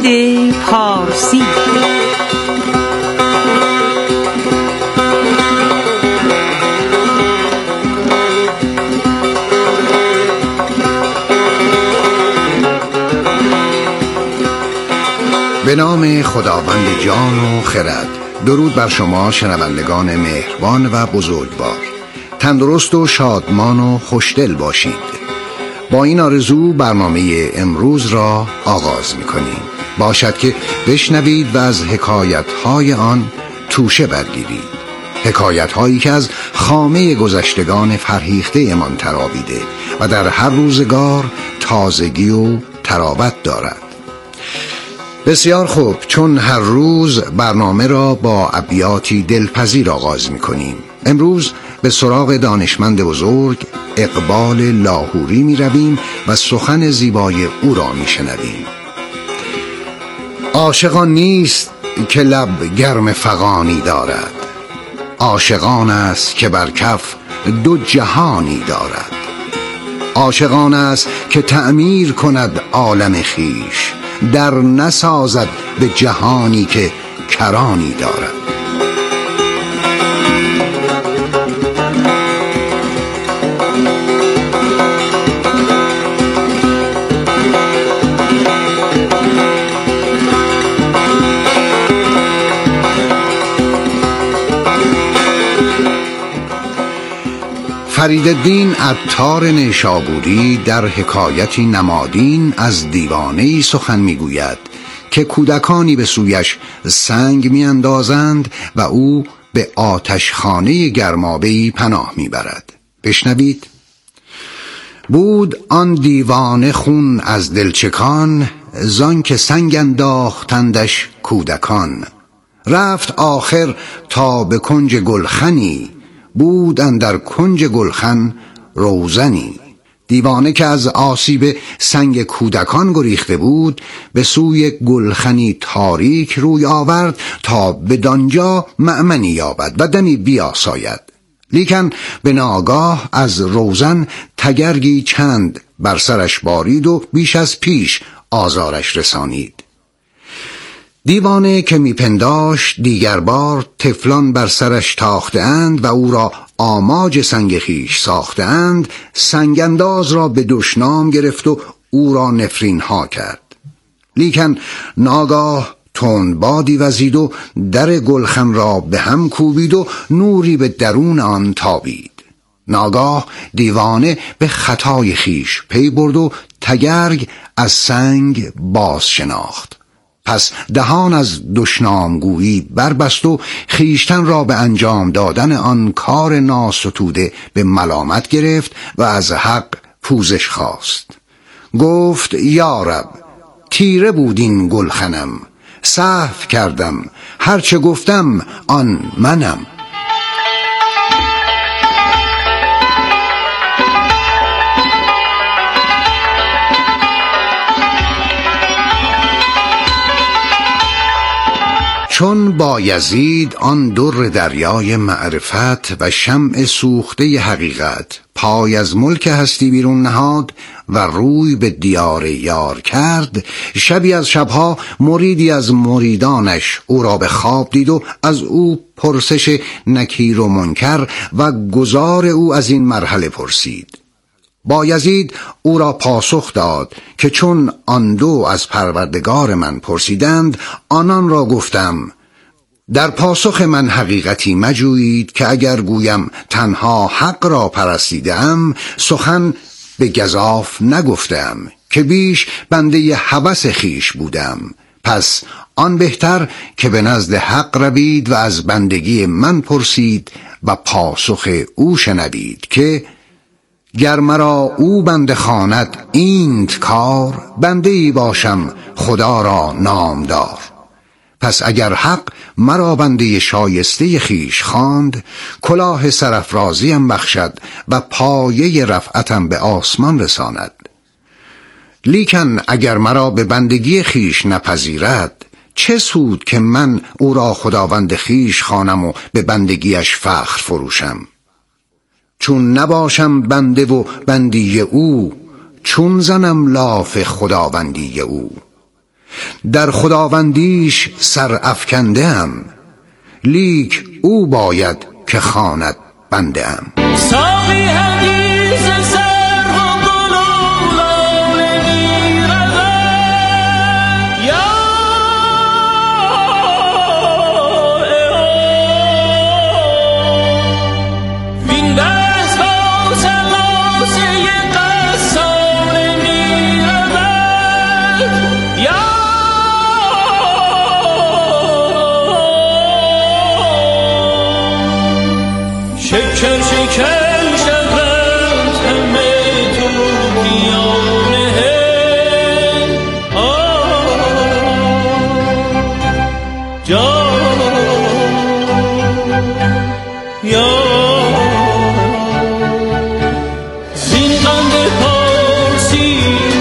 پارسی. به نام خداوند جان و خرد. درود بر شما شنوندگان مهربان و بزرگوار. تندرست و شادمان و خوشدل باشید. با این آرزو برنامه امروز را آغاز می‌کنیم. باشد که بشنوید و از حکایت‌های آن توشه برگیرید. حکایت‌هایی که از خامه گذشتگان فرهیخته امان تراویده و در هر روزگار تازگی و تراوت دارد. بسیار خوب، چون هر روز برنامه را با ابیاتی دلپذیر آغاز می‌کنیم. امروز به سراغ دانشمند بزرگ اقبال لاهوری می رویم و سخن زیبای او را می شنویم. عاشقان نیست که لب گرم فغانی دارد، عاشقان است که بر کف دو جهانی دارد. عاشقان است که تعمیر کند عالم خویش، در نسازد به جهانی که کرانی دارد. فریدالدین عطار نیشابوری در حکایتی نمادین از دیوانه‌ای سخن می‌گوید که کودکانی به سویش سنگ می‌اندازند و او به آتشخانه گرمابه‌ای پناه می‌برد. بشنوید. بود آن دیوانه خون از دلچکان، زان که سنگ انداختندش کودکان. رفت آخر تا به کنج گلخنی، بود اندر کنج گلخن روزنی. دیوانه که از آسیب سنگ کودکان گریخته بود، به سوی گلخنی تاریک روی آورد تا بدانجا مأمنی یابد و دمی بیاساید. لیکن به ناگاه از روزن تگرگی چند بر سرش بارید و بیش از پیش آزارش رسانید. دیوانه که میپنداشت دیگر بار طفلان بر سرش تاخته اند و او را آماج سنگ خویش ساخته اند، سنگ انداز را به دشنام گرفت و او را نفرین ها کرد. لیکن ناگاه تند بادی وزید و در گلخن را به هم کوبید و نوری به درون آن تابید. ناگاه دیوانه به خطای خویش پی برد و تگرگ از سنگ باز شناخت. پس دهان از دشنامگویی بربست و خیشتن را به انجام دادن آن کار ناستوده به ملامت گرفت و از حق پوزش خواست. گفت یا رب، تیره بود این گلخنم، سهو کردم، هرچه گفتم آن منم. چون بایزید آن در دریای معرفت و شمع سوخته حقیقت پای از ملک هستی بیرون نهاد و روی به دیار یار کرد، شبی از شبها مریدی از مریدانش او را به خواب دید و از او پرسش نکیر و منکر و گذار او از این مرحله پرسید. بایزید او را پاسخ داد که چون آن دو از پروردگار من پرسیدند، آنان را گفتم در پاسخ من حقیقتی مجویید که اگر گویم تنها حق را پرستیدم، سخن به گزاف نگفتم که بیش بنده هوس خویش بودم. پس آن بهتر که به نزد حق روید و از بندگی من پرسید و پاسخ او شنوید که گر مرا او بنده خواند اینت کار، بنده ای باشم خدا را نامدار. پس اگر حق مرا بنده شایسته خویش خواند، کلاه سرافرازیم بخشد و پایه رفعتم به آسمان رساند. لیکن اگر مرا به بندگی خویش نپذیرد، چه سود که من او را خداوند خویش خوانم و به بندگیش فخر فروشم؟ چون نباشم بنده و بندی او، چون زنم لاف خداوندی او؟ در خداوندیش سر افکنده ام، لیک او باید که خواند بنده ام. ساقی حدیث سر و گلولان میرود، یا وین دست با سلاسه قصان میرود، یا شکر شکر شود همه تو بیانه جا یا زینقند پارسی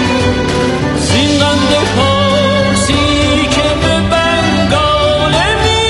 که به بنگاله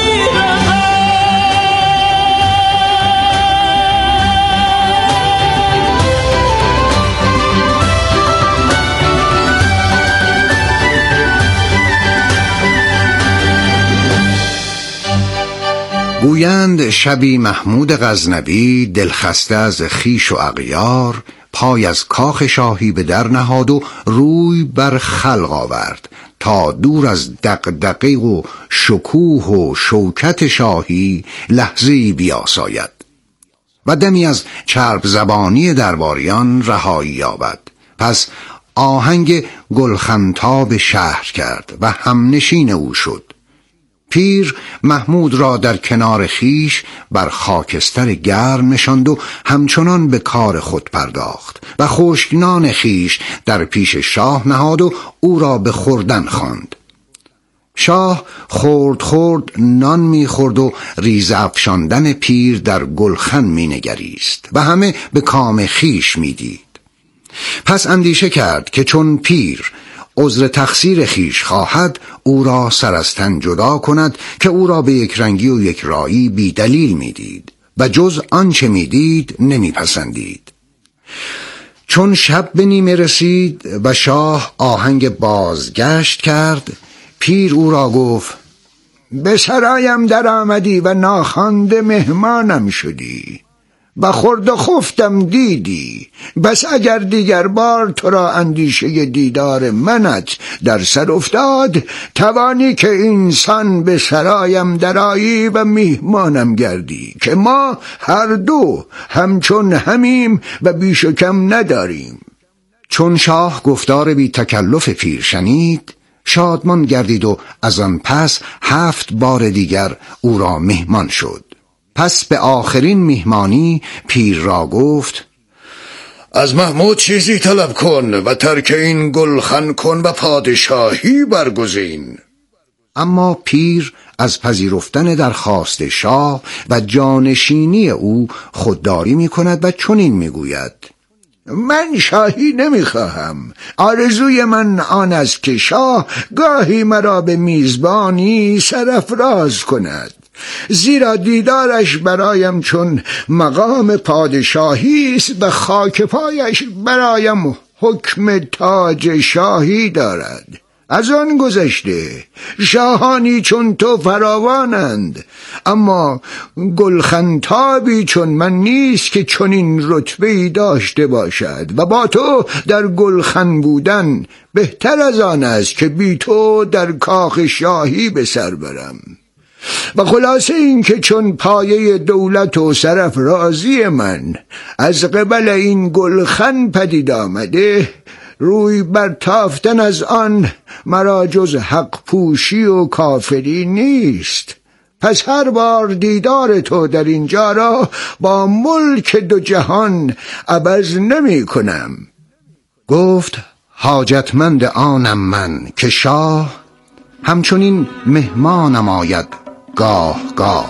گویند شبی محمود غزنوی دلخسته از خویش و اغیار پای از کاخ شاهی به در نهاد و روی بر خلق آورد تا دور از دغدغه و شکوه و شوکت شاهی لحظه‌ای بیاساید و دمی از چرب زبانی درباریان رهایی یابد. پس آهنگ گلخنتاب شهر کرد و همنشین او شد. پیر محمود را در کنار خیش بر خاکستر گرم نشاند و همچنان به کار خود پرداخت و خشکنان خیش در پیش شاه نهاد و او را به خوردن خواند. شاه خورد خورد نان می‌خورد و ریزه افشاندن پیر در گلخن می‌نگریست و همه به کام خیش می‌دید. پس اندیشه کرد که چون پیر عذر تقصیر خیش خواهد، او را سر از تن جدا کند که او را به یک رنگی و یک رایی بی دلیل می‌دید و جز آنچه می‌دید نمی‌پسندید. چون شب به نیمه رسید و شاه آهنگ بازگشت کرد، پیر او را گفت: به سرایم در آمدی و ناخوانده مهمانم شدی و خورد و خفتم دیدی، بس اگر دیگر بار تو را اندیشه دیدار منت در سر افتاد، توانی که اینسان به سرایم درآیی و میهمانم گردی که ما هر دو همچون همیم و بیش و کم نداریم. چون شاه گفتار بی تکلف پیر شنید، شادمان گردید و از آن پس 7 بار دیگر او را مهمان شد. پس به آخرین میهمانی پیر را گفت: از محمود چیزی طلب کن و ترک این گلخن کن و پادشاهی برگزین. اما پیر از پذیرفتن درخواست شاه و جانشینی او خودداری می کند و چنین می گوید: من شاهی نمیخواهم. آرزوی من آن است که شاه گاهی مرا به میزبانی سرافراز کند، زیرا دیدارش برایم چون مقام پادشاهی است و خاک پایش برایم حکم تاج شاهی دارد. از آن گذشته شاهانی چون تو فراوانند، اما گلخنتابی چون من نیست که چنین رتبه‌ای داشته باشد و با تو در گلخن بودن بهتر از آن است که بی تو در کاخ شاهی به سر برم. و خلاصه این که چون پایه دولت و سرافرازی من از قبل این گلخن پدید آمده، روی برتافتن از آن مرا جز حق پوشی و کافری نیست. پس هر بار دیدار تو در اینجا را با ملک 2 جهان عوض نمی کنم. گفت: حاجتمند آنم من که شاه همچنین مهمانم آید گاه گاه.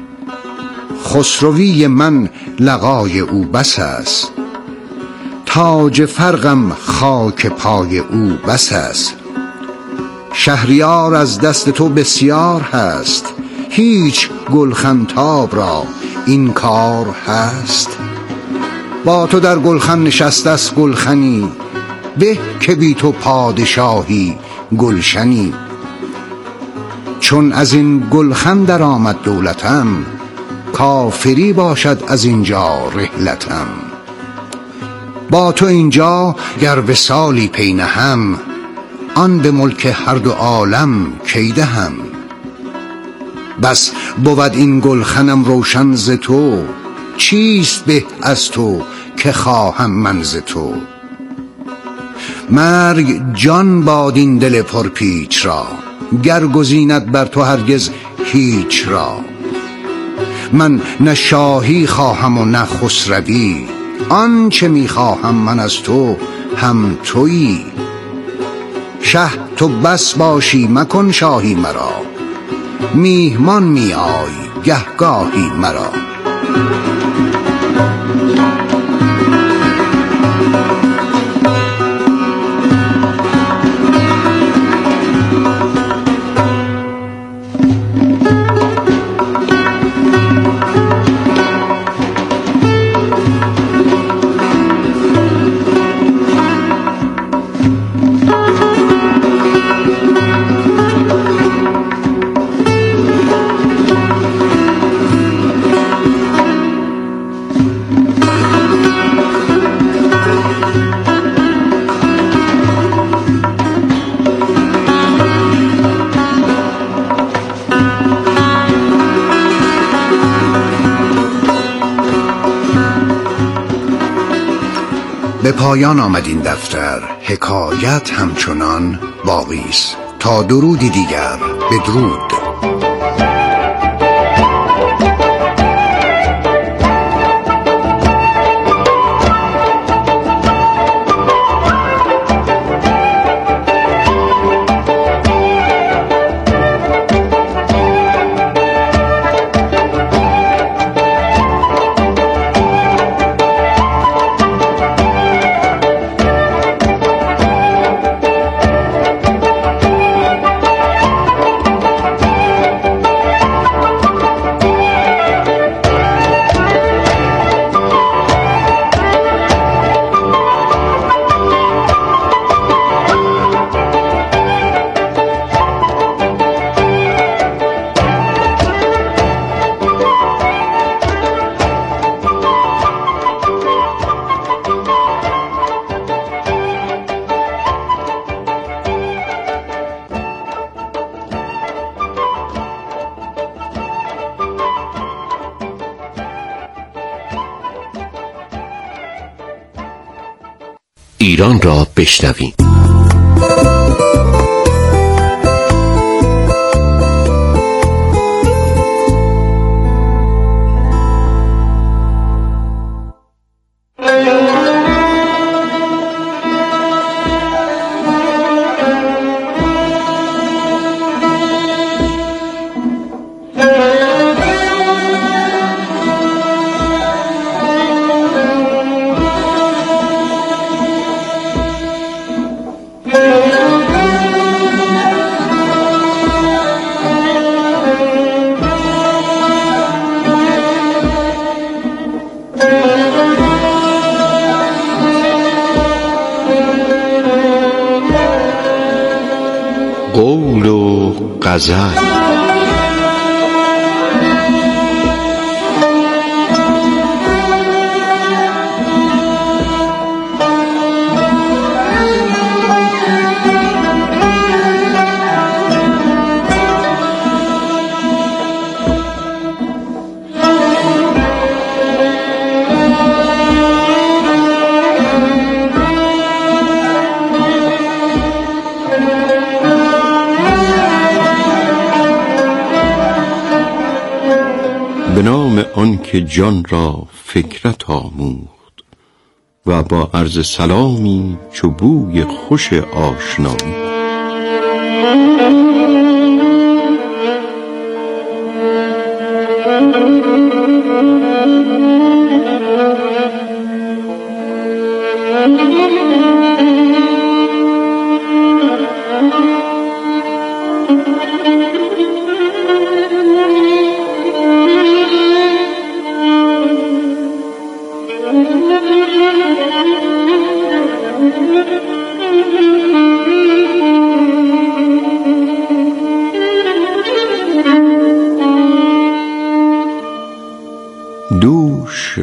خسروی من لقای او بس است، تاج فرقم خاک پای او بس است. شهریار از دست تو بسیار هست، هیچ گلخنتاب را این کار هست. با تو در گلخن نشسته است گلخنی، به که بی تو پادشاهی گلشنی. چون از این گلخن در آمد دولتم، کافری باشد از اینجا رحلتم. با تو اینجا گر وصالی پی نهم، آن به ملک هر دو عالم کی دهم. بس بود این گلخنم روشن ز تو، چیست به از تو که خواهم من ز تو. مرگ جان باد این دل پرپیچ را، گر گزیند بر تو هرگز هیچ را. من نه شاهی خواهم و نه خسروی، آنچه می خواهم من از تو هم تویی. شه تو بس باشی مکن شاهی مرا، میهمان می آی گهگاهی مرا. به پایان آمد این دفتر، حکایت همچنان باقی است. تا درودی دیگر، بدرود. ایران را بشنویم. قول و غزل. به نام آن که جان را فکرت آموخت و با عرض سلامی چو بوی خوش آشنایی.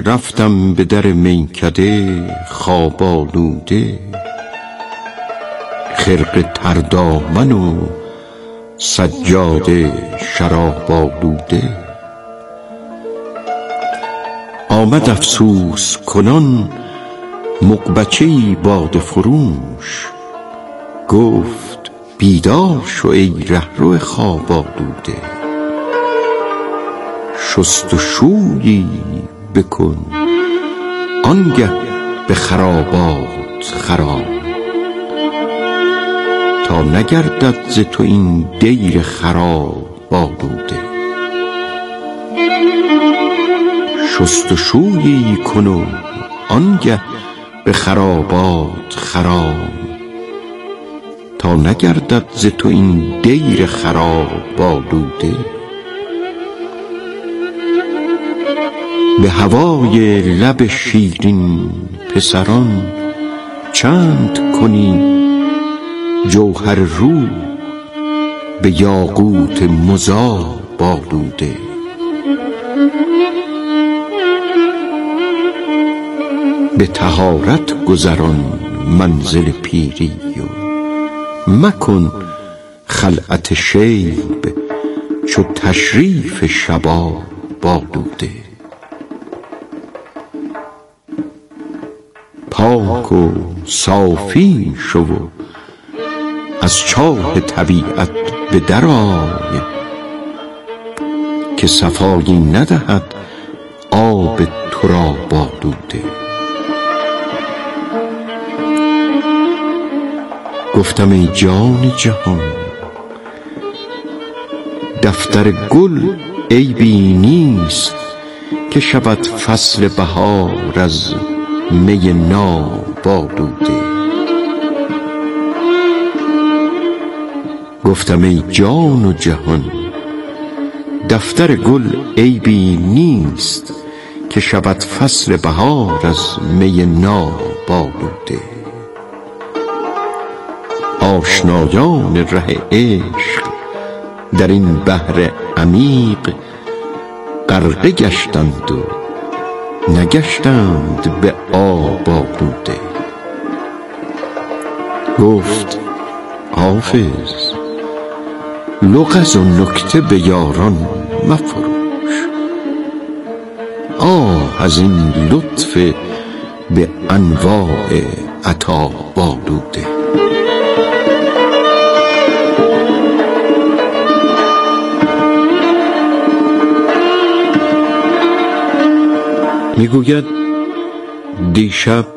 رفتم به در میکده خواب آلوده، خرقه تردامن و سجاده شراب آلوده. آمد افسوس کنان مغبچه‌ای باده فروش، گفت بیدار شو ای رهرو خواب آلوده. شست و شویی بکن آنگه به خرابات خرام، تا نگردد ز تو این دیر خراب آلوده. شست و شویی کن و آنگه به خرابات خرام، تا نگردد ز تو این دیر خراب آلوده. به هوای لب شیرین پسران چند کنی جوهر رو به یاقوت مذاب آلوده. به طهارت گذران منزل پیری و مکن خلعت شیب چو تشریف شباب آلوده. پاک و صافی شو و از چاه طبیعت به در آی، که صفایی ندهد آب تراب آلوده. گفتم ای جان جهان دفتر گل عیبی نیست، که شود فصل بهار از می ناب آلوده. گفتم ای جان و جهان دفتر گل عیبی نیست، که شود فصل بهار از می ناب آلوده. آشنایان ره عشق در این بحر عمیق غرقه گشتند و نگشتند به آب آلوده. گفت حافظ لغز و نکته به یاران مفروش، آه از این لطف به انواع عطاب آلوده. میگوید دیشب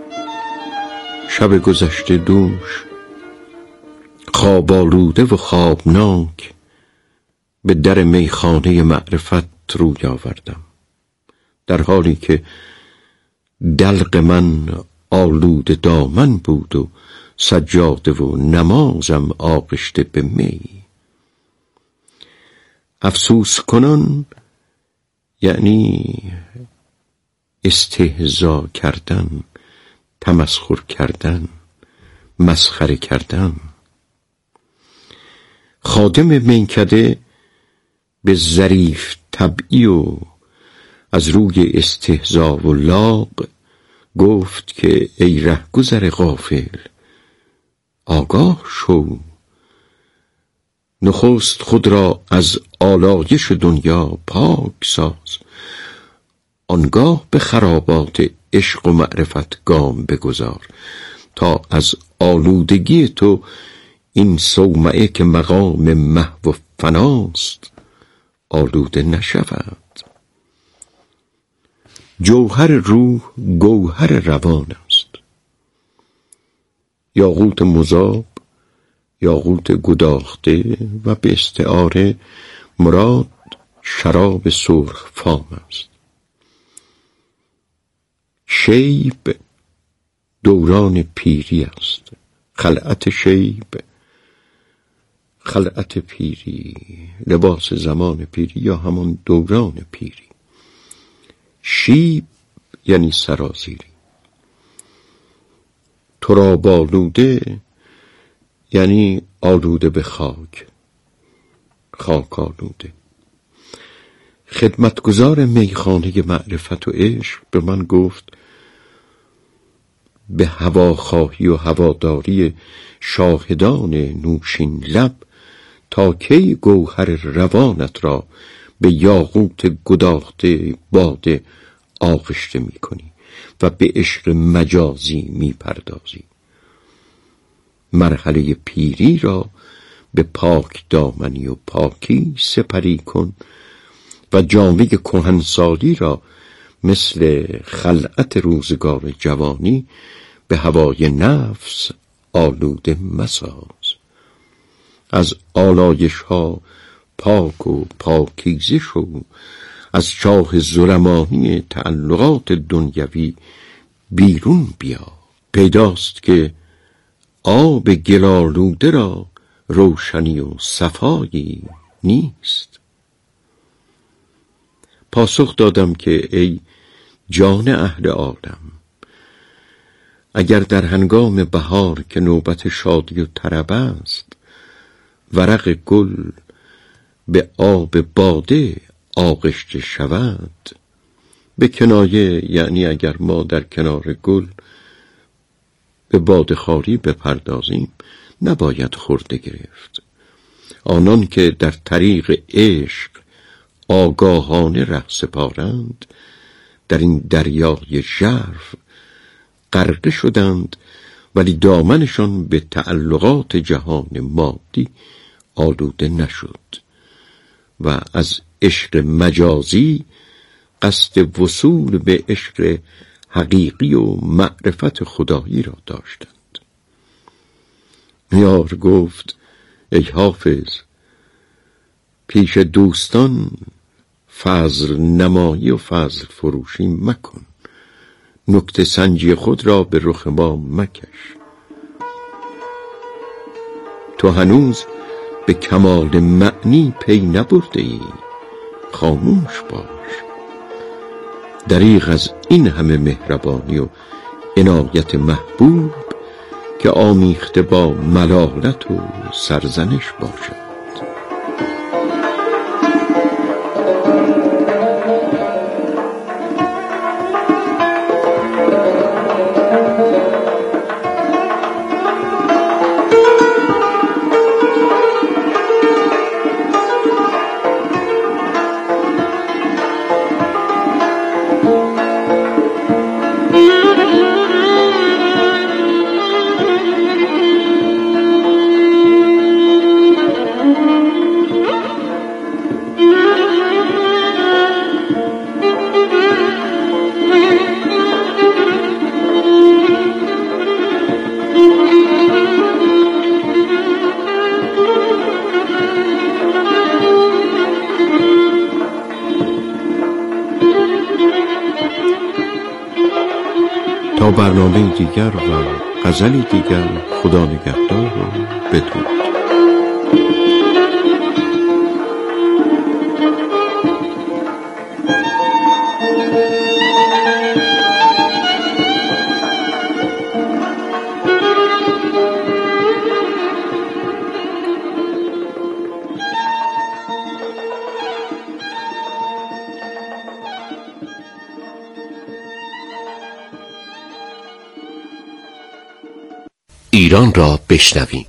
شب گذشته دوش خواب آلوده و خوابناک به در میخانه معرفت روی آوردم، در حالی که دلق من آلوده دامن بود و سجاده و نمازم آغشته به می. افسوس کنان یعنی استهزا کردن، تمسخر کردن، مسخره کردن. خادم میکده به ظریف طبعی و از روی استهزا و لاغ گفت که ای رهگذر غافل آگاه شو، نخست خود را از آلایش دنیا پاک ساز، آنگاه به خرابات عشق و معرفت گام بگذار، تا از آلودگی تو این صومعه که مقام محو و فناست آلوده نشود. جوهر روح گوهر روان است. یاقوت مذاب، یاقوت گداخته و به استعاره مراد شراب سرخ فام است. شیب دوران پیری است. خلعت شیب، خلعت پیری، لباس زمان پیری یا همان دوران پیری. شیب یعنی سرازیری. تراب آلوده یعنی آلوده به خاک، خاک آلوده. خدمتگزار میخانه معرفت و عشق به من گفت به هواخواهی و هواداری شاهدان نوشین لب تا کی گوهر روانت را به یاقوت گداخته باده آغشته می کنی و به عشق مجازی می پردازی. مرحله پیری را به پاک دامنی و پاکی سپری کن و جامه کهنسالی را مثل خلعت روزگار جوانی به هوای نفس آلوده مساز. از آلایش ها پاک و پاکیزه شو، از چاه ظلمانی تعلقات دنیوی بیرون بیا. پیداست که آب گلالوده را روشنی و صفایی نیست. پاسخ دادم که ای جان اهل عالم، اگر در هنگام بهار که نوبت شادی و طرب است ورق گل به آب باده آغشته شود، به کنایه یعنی اگر ما در کنار گل به بادخواری بپردازیم نباید خورده گرفت. آنان که در طریق عشق آگاهانه ره سپارند در این دریای ژرف غرقه شدند، ولی دامنشان به تعلقات جهان مادی آلوده نشد و از عشق مجازی قصد وصول به عشق حقیقی و معرفت خدایی را داشتند. یار گفت ای حافظ، پیش دوستان فضل نمایی و فضل فروشی مکن، نکته سنجی خود را به رخ ما مکش. تو هنوز به کمال معنی پی نبرده ای، خاموش باش. دریغ از این همه مهربانی و عنایت محبوب که آمیخته با ملالت و سرزنش باشد. تا برنامه دیگر و غزلی دیگر، خدا نگهدار و بدرود. ایران را بشنویم.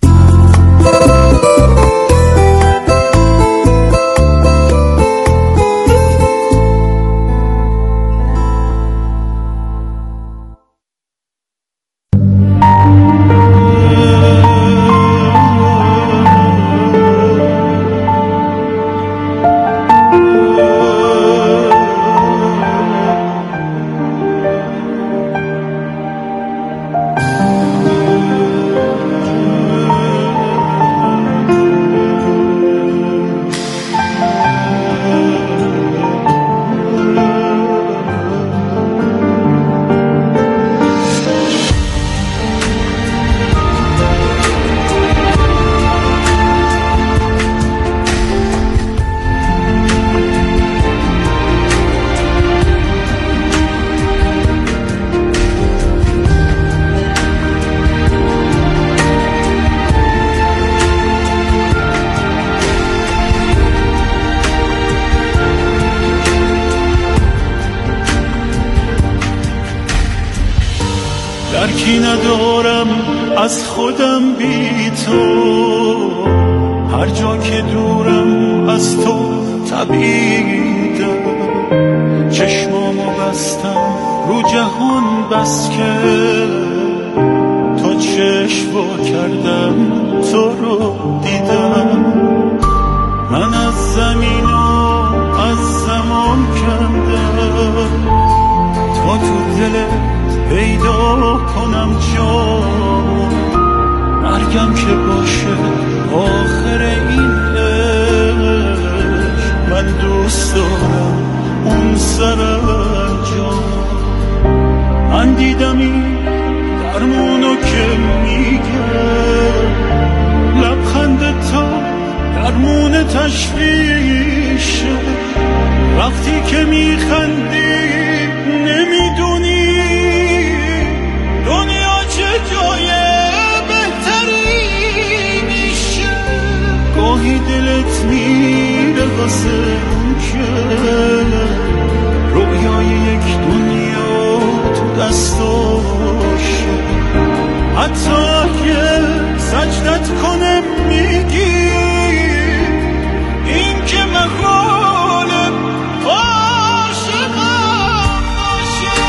دارم از خودم بی تو، هر جا که دورم از تو تبیدم، چشمامو بستم رو جهان بس که تا چشم وا کردم تو رو دیدم. من از زمین و از زمان کندم تا تو دلت پیدا کنم جا، مرگم که باشه آخر این عشق، من دوست دارم اون سر انجام. من دیدم این درمونو که میگه، لبخند تو درمون تشویشه، وقتی که میخندی نمیدونی دنیا چه جای بهتری میشه. گاهی دلت میره واسه اون که رویای یک دنیا تو دستاشه، حتی که سجدت کنه میگی این که محاله عاشقم باشه.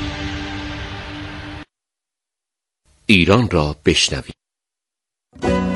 ایران را بشنوید.